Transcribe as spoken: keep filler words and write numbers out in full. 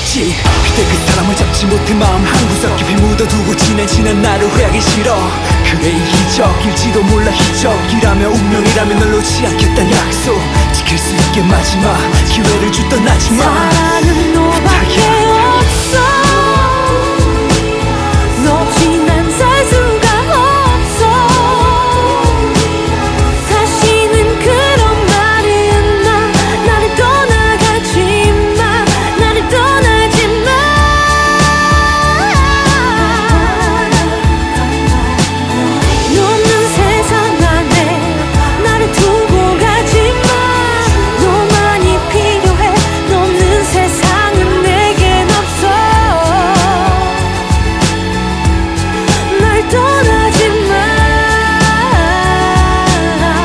있지. 그때 그 사람을 잡지 못해 마음 한구석 깊이 묻어두고 지난 지난 나를 후회하기 싫어. 그래 이적일지도 몰라 기적이라며 운명이라면 널 놓지 않겠단 약속 지킬 수 있게 마지막 기회를 줬던 하지만